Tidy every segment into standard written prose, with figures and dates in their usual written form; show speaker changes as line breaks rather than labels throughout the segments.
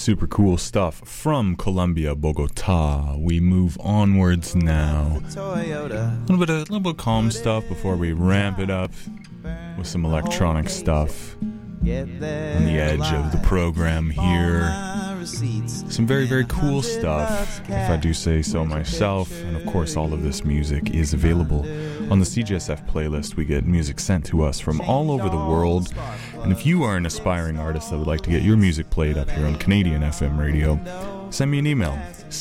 super cool stuff from Colombia, Bogota. We move onwards now. A little bit of calm stuff before we ramp it up with some electronic stuff on the edge of the program here. Some very, very cool stuff, if I do say so myself. And of course, all of this music is available on the CJSF playlist. We get music sent to us from all over the world. And if you are an aspiring artist that would like to get your music played up here on Canadian FM radio, send me an email,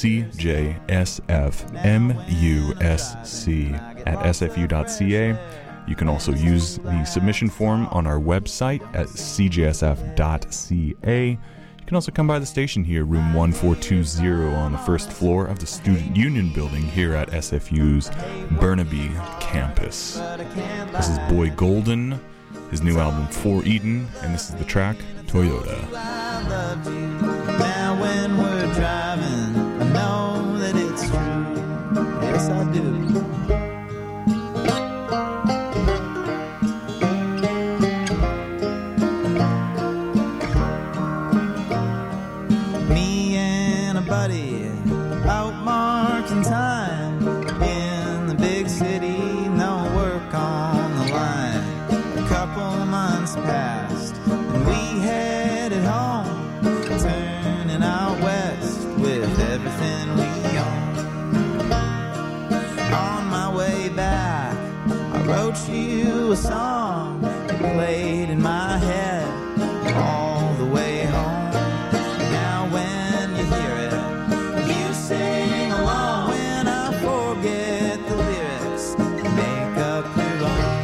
cjsfmusc@sfu.ca. You can also use the submission form on our website at cjsf.ca. You can also come by the station here, room 1420 on the first floor of the Student Union building here at SFU's Burnaby campus. This is Boy Golden, his new album For Eden, and this is the track Toyota.
I loved you. Now when we're driving, I know that it's true. Yes, I do. Buddy, out marking time in the big city, no work on the line. A couple months passed and we headed home, turning out west with everything we own. On my way back, I wrote you a song that played in my head all the way home. Now when you hear it, sing along. When I forget the lyrics, make up your own.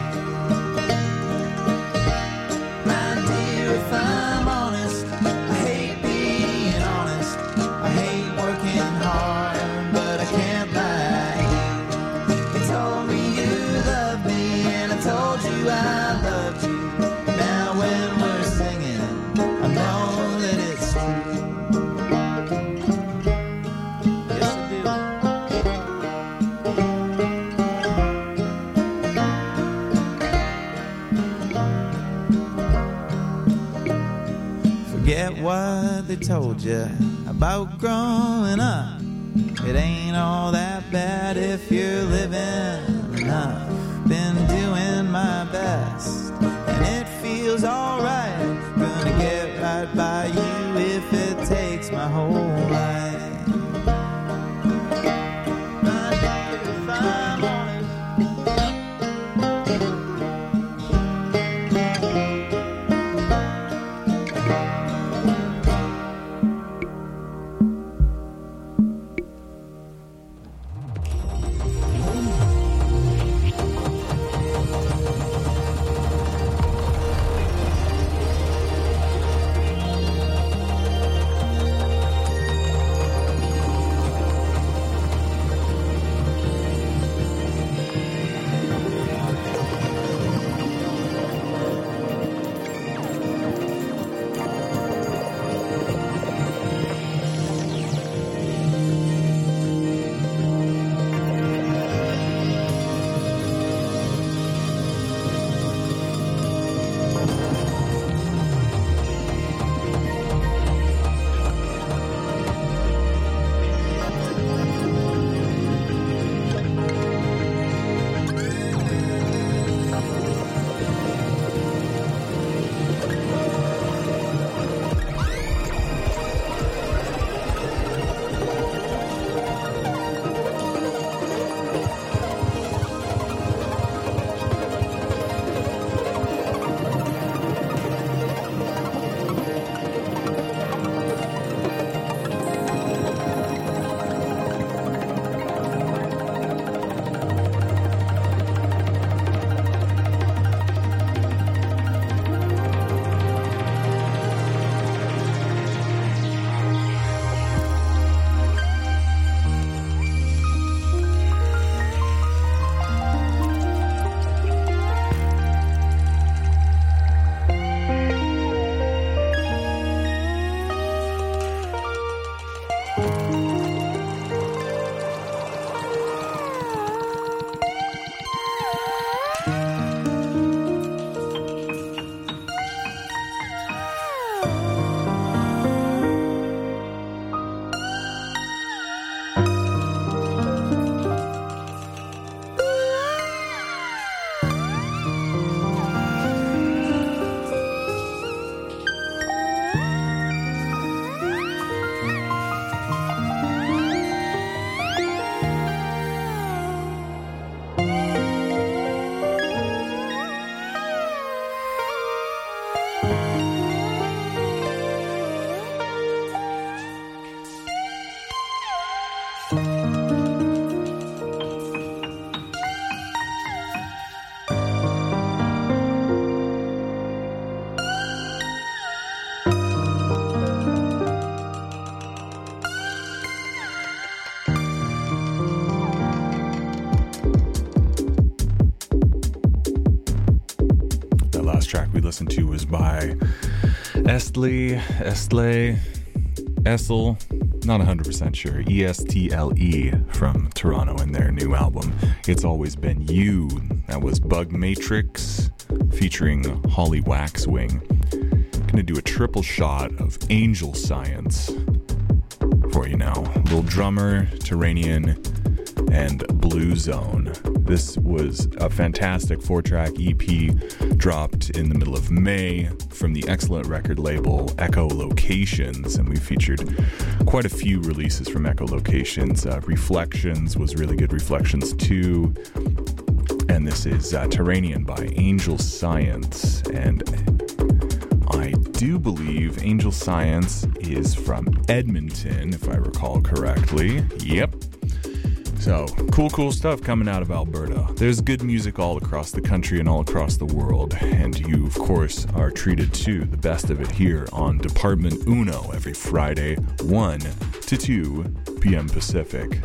My dear, if I'm honest, I hate being honest. I hate working hard, but I can't lie. You told me you loved me, and I told you I loved you. Now when we're singing, I know that it's true. Forget what they told you about growing up. It ain't all that bad if you're living enough. Been doing my best, and it feels alright. Gonna get right by you if it takes my whole life. My dear, if I'm honest,
listened to was by Estle, not 100% sure, ESTLE from Toronto and their new album, It's Always Been You. That was Bug Matrix featuring Holly Waxwing. Gonna do a triple shot of Angel Science for you now. Little Drummer, Terranian, and Blue Zone. This was a fantastic 4-track EP dropped in the middle of May from the excellent record label Echolocations, and we featured quite a few releases from Echolocations. Reflections was really good, Reflections 2, and this is Terranian by Angel Science, and I do believe Angel Science is from Edmonton, if I recall correctly. Yep. So, cool stuff coming out of Alberta. There's good music all across the country and all across the world, and you, of course, are treated to the best of it here on Department Uno every Friday, 1 to 2 p.m. Pacific.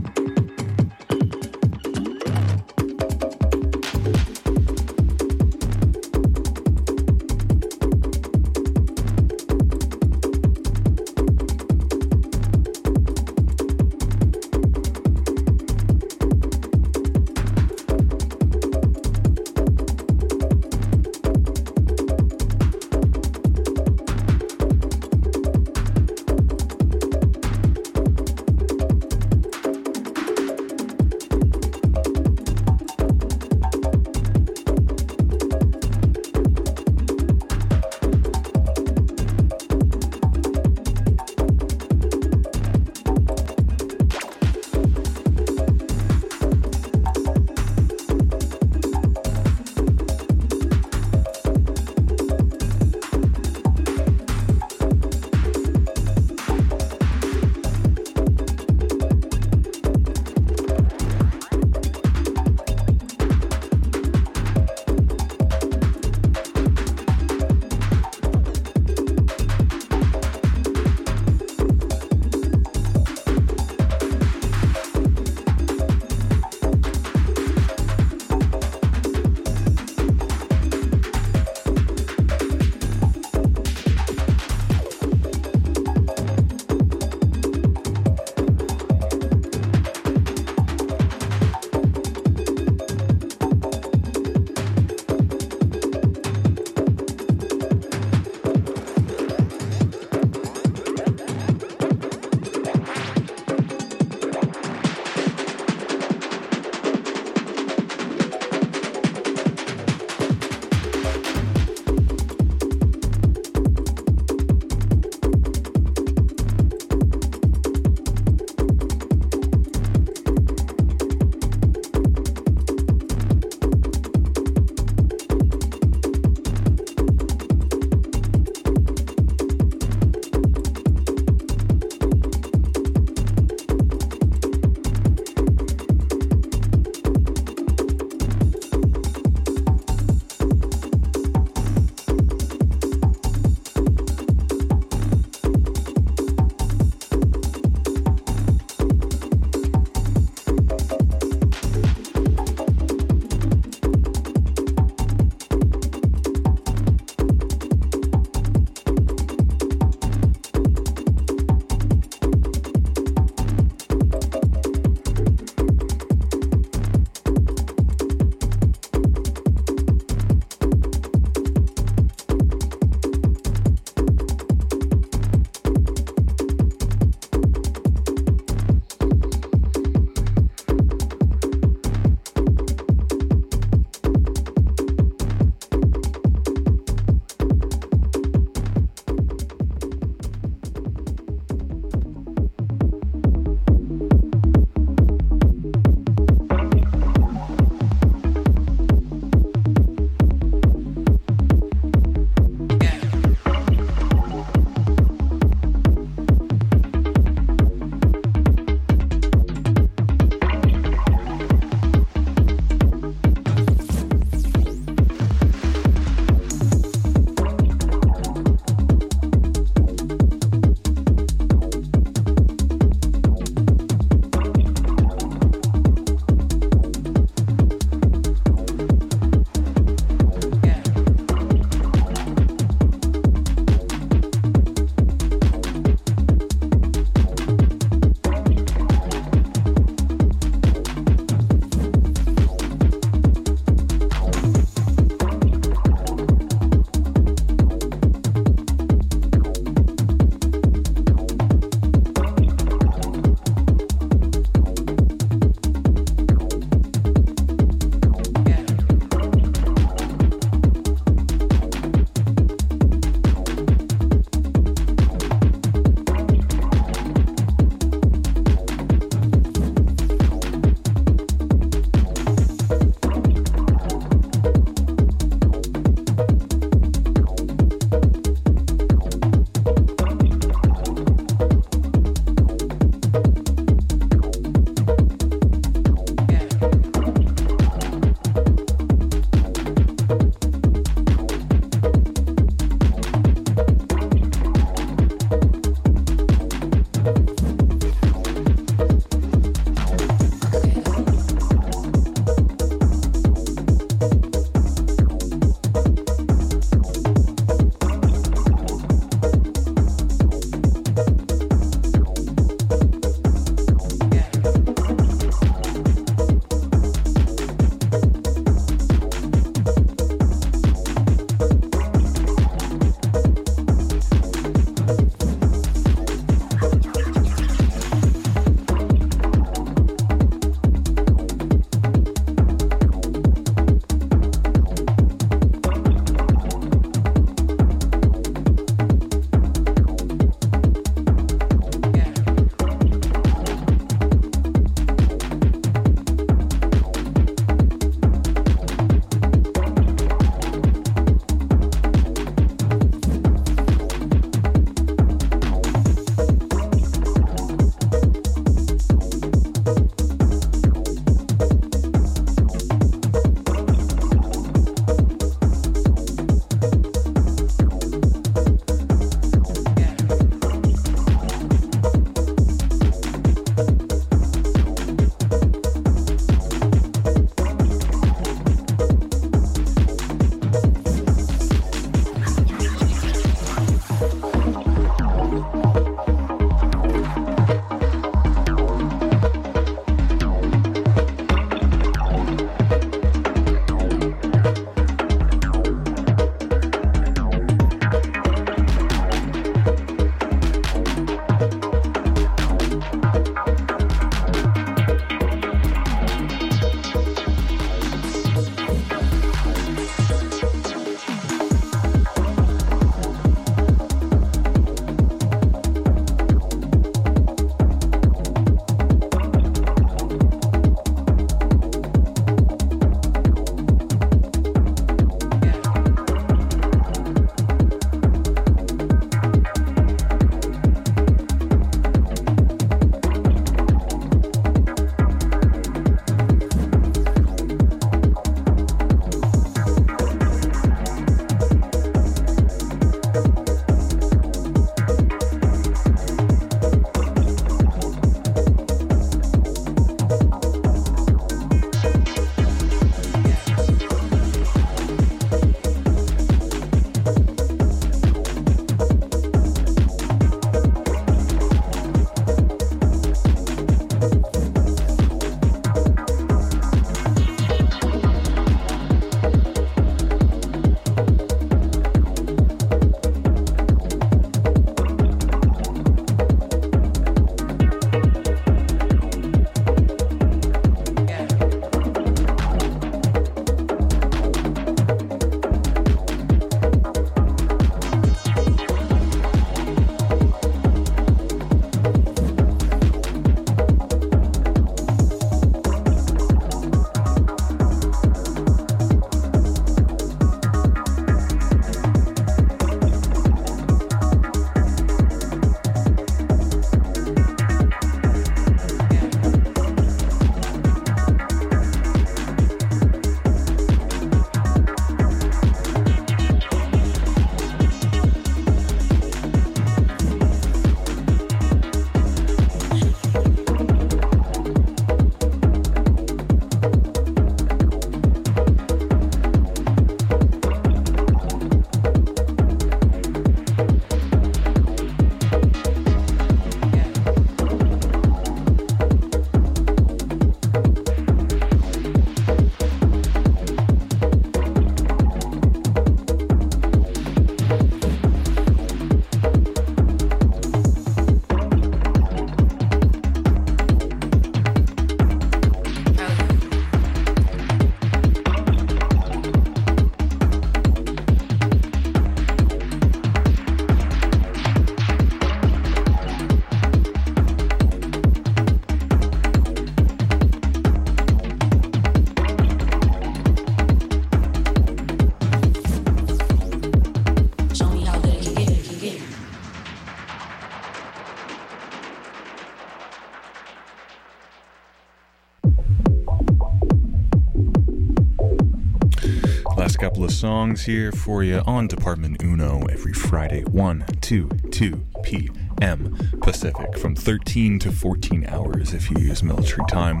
Last couple of songs here for you on Department Uno every Friday, 1 to 2 p.m. Pacific, from 13 to 14 hours if you use military time.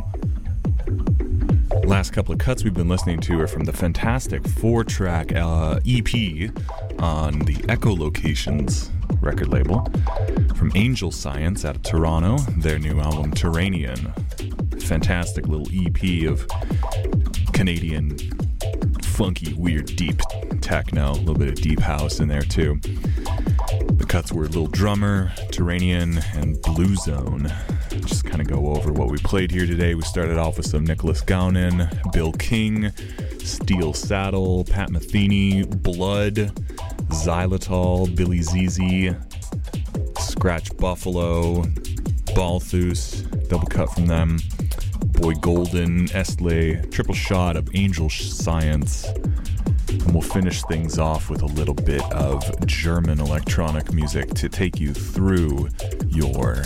Last couple of cuts we've been listening to are from the fantastic 4-track EP on the Echolocations record label from Angel Science out of Toronto, their new album Terranian. Fantastic little EP of Canadian funky, weird, deep techno, a little bit of deep house in there too. The cuts were Little Drummer, Terranian, and Blue Zone. Just kind of go over what we played here today. We started off with some Nicholas Gownan, Bill King, Steel Saddle, Pat Metheny, Blood, Xylitol, Billy ZZ, Scratch Buffalo, Balthus, double cut from them, Boy Golden, Estlay, triple shot of Angel Science. And we'll finish things off with a little bit of German electronic music to take you through your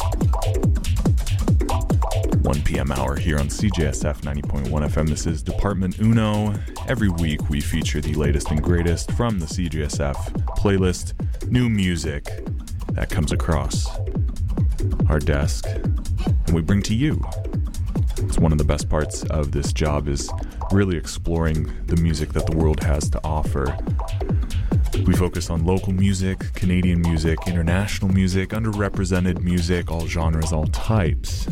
1 p.m. hour here on CJSF 90.1 FM. This is Department Uno. Every week we feature the latest and greatest from the CJSF playlist, new music that comes across our desk, and we bring to you. It's one of the best parts of this job is really exploring the music that the world has to offer. We focus on local music, Canadian music, international music, underrepresented music, all genres, all types.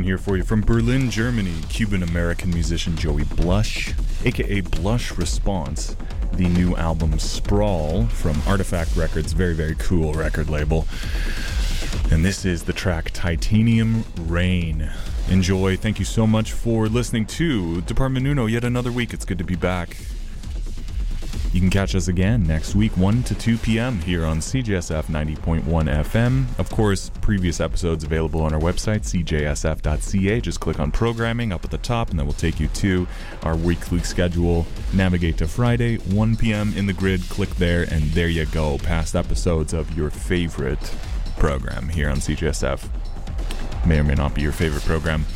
here for you from Berlin, Germany, Cuban-American musician Joey Blush, aka Blush Response, the new album Sprawl from Artifact Records, very, very cool record label. And this is the track Titanium Rain. Enjoy. Thank you so much for listening to Department Uno yet another week. It's good to be back. You can catch us again next week, 1 to 2 p.m. here on CJSF 90.1 FM. Of course, previous episodes available on our website, cjsf.ca. Just click on programming up at the top, and that will take you to our weekly schedule. Navigate to Friday, 1 p.m. in the grid. Click there, and there you go. Past episodes of your favorite program here on CJSF. May or may not be your favorite program.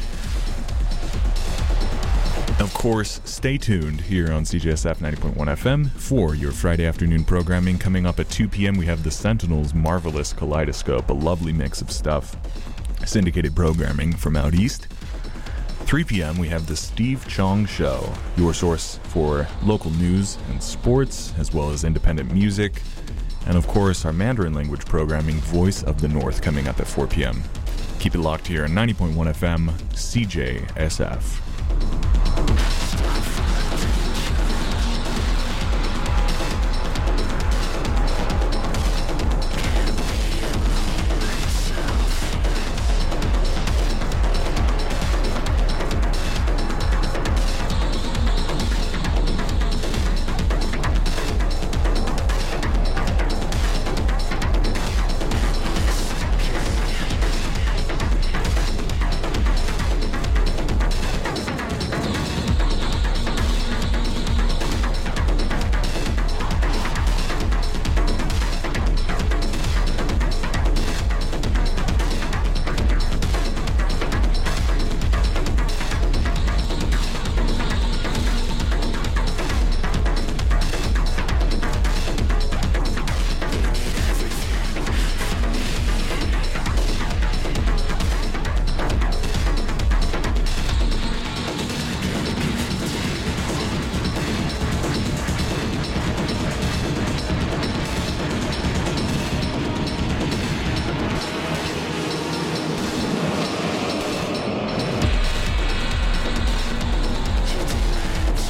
Of course, stay tuned here on CJSF 90.1 FM for your Friday afternoon programming. Coming up at 2 p.m., we have the Sentinel's Marvelous Kaleidoscope, a lovely mix of stuff. Syndicated programming from out east. 3 p.m., we have the Steve Chong Show, your source for local news and sports, as well as independent music. And of course, our Mandarin language programming, Voice of the North, coming up at 4 p.m. Keep it locked here on 90.1 FM, CJSF.